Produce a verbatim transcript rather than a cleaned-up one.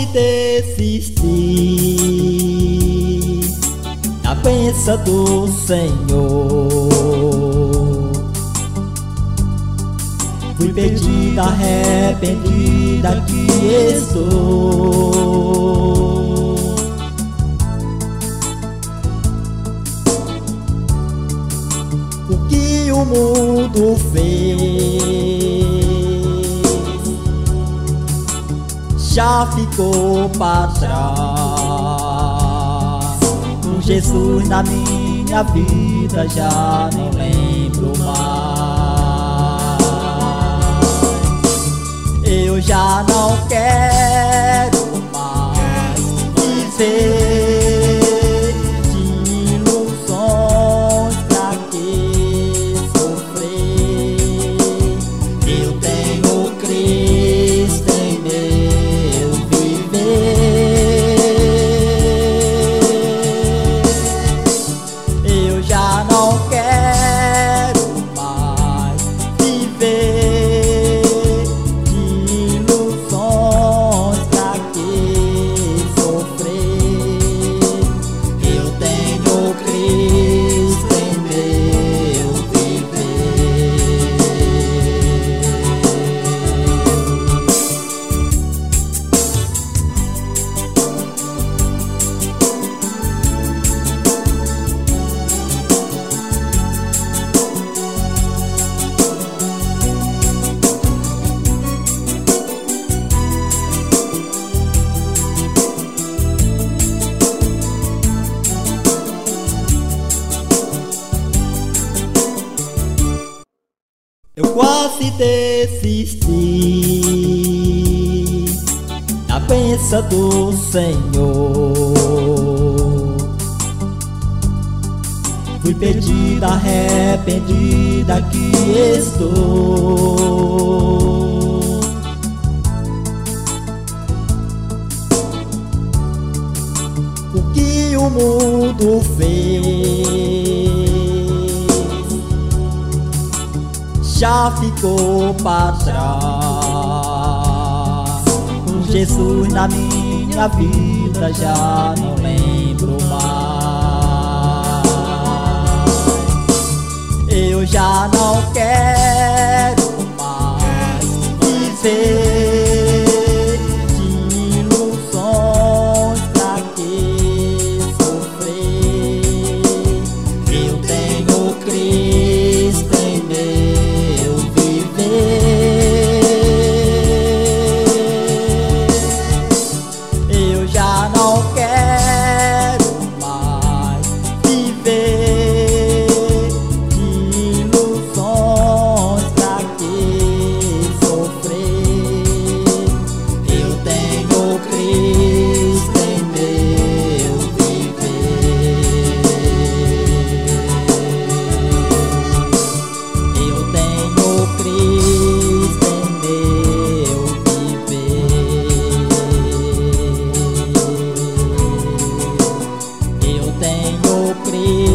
desistir na bênção do Senhor. Fui perdida, arrependida que estou. O que o mundo fez já ficou para trás. Com Jesus na minha vida já não lembro mais. Eu já não quero mais viver de ilusões, pra que sofrer? Eu tenho Cristo em meu viver. Eu já não quero mais viver de ilusões, pra que sofrer? Eu tenho Cristo em meu viver. Eu quase desisti na bênção do Senhor. Fui perdida, arrependida que estou. O que o mundo fez já ficou para trás. Com Jesus na minha vida já não lembro mais. Eu já não quero mais viver de ilusões, pra que sofrer? Eu tenho Cristo em meu viver. Eu já não quero mais viver de ilusões, pra que sofrer? Eu tenho Cristo em meu viver. Eu tenho Cristo em meu viver. Eu tenho Cristo.